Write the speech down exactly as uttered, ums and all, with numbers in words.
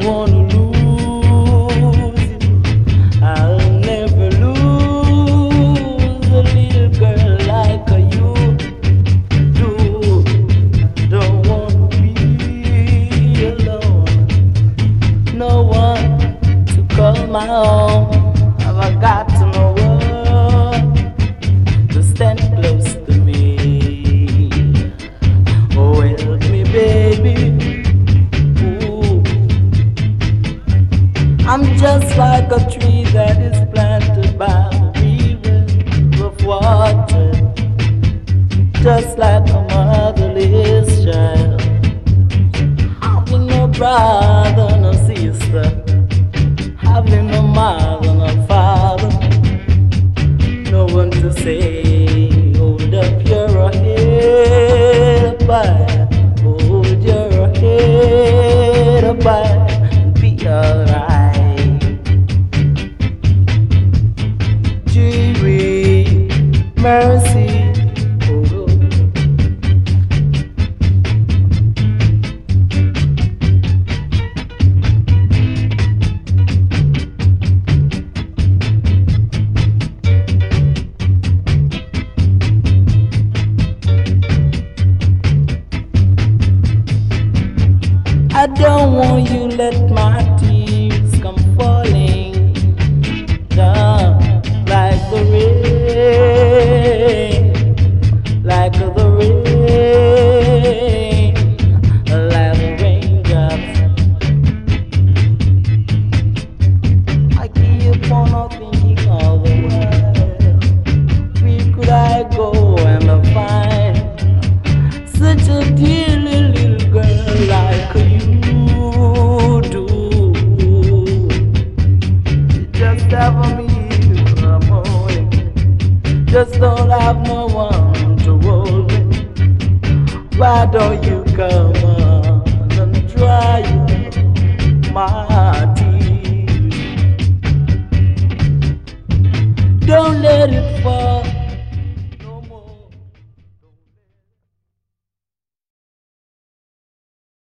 wanna lose you. I'll never lose a little girl like you do. Don't wanna be alone. No one to call my own. Have I got to know one to stand close to me? Oh, help me, baby. Ooh. I'm just like a tree that is planted by the rivers of water, just like a motherless child, having no brother, no sister, having no mother, no father, no one to say, hold up your head, boy, hold your head, boy.